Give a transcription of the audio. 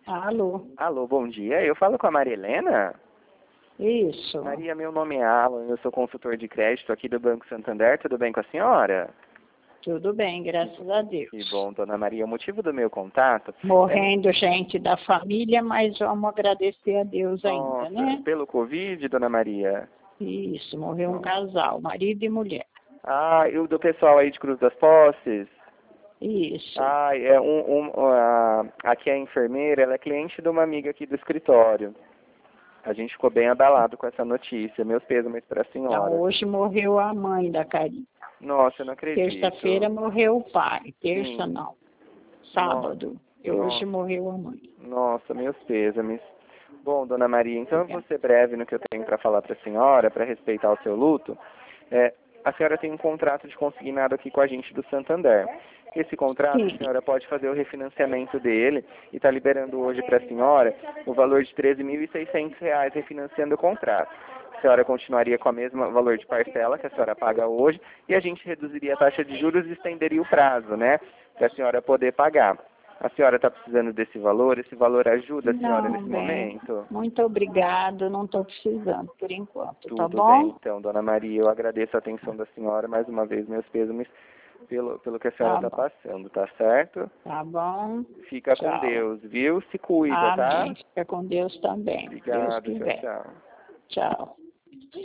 Alô? Alô, bom dia. Eu falo com a Maria Helena? Isso. Maria, meu nome é Alan, eu sou consultor de crédito aqui do Banco Santander. Tudo bem com a senhora? Tudo bem, graças a Deus. Que bom, dona Maria. O motivo do meu contato... Morrendo gente da família, mas vamos agradecer a Deus Nossa, ainda, né? pelo Covid, dona Maria? Isso, morreu um casal, marido e mulher. Ah, e o do pessoal aí de Cruz das Posses? Isso. Ah, aqui a enfermeira, ela é cliente de uma amiga aqui do escritório. A gente ficou bem abalado com essa notícia. Meus pêsames para a senhora. Então, hoje morreu a mãe da Karine. Nossa, eu não acredito. Terça-feira morreu o pai. Terça Sim. não. Sábado. E hoje Nossa. morreu a mãe. Nossa, meus pêsames. Bom, dona Maria, então eu vou ser breve no que eu tenho para falar para a senhora, para respeitar o seu luto. A senhora tem um contrato de consignado aqui com a gente do Santander. Esse contrato, Sim. a senhora pode fazer o refinanciamento dele e está liberando hoje para a senhora o valor de R$ 13.600 refinanciando o contrato. A senhora continuaria com o mesmo valor de parcela que a senhora paga hoje e a gente reduziria a taxa de juros e estenderia o prazo, né, para a senhora poder pagar. A senhora está precisando desse valor? Esse valor ajuda a senhora nesse momento? Muito obrigado, não estou precisando por enquanto, tá Tudo bom? bem, então, dona Maria. Eu agradeço a atenção da senhora. Mais uma vez, meus pêsames pelo que a senhora está passando, tá certo? Tá bom. Fica Tchau. com Deus, viu? Se cuida, tá? Amém. Fica com Deus também. Deus Obrigado, tchau, quiser. tchau. Tchau.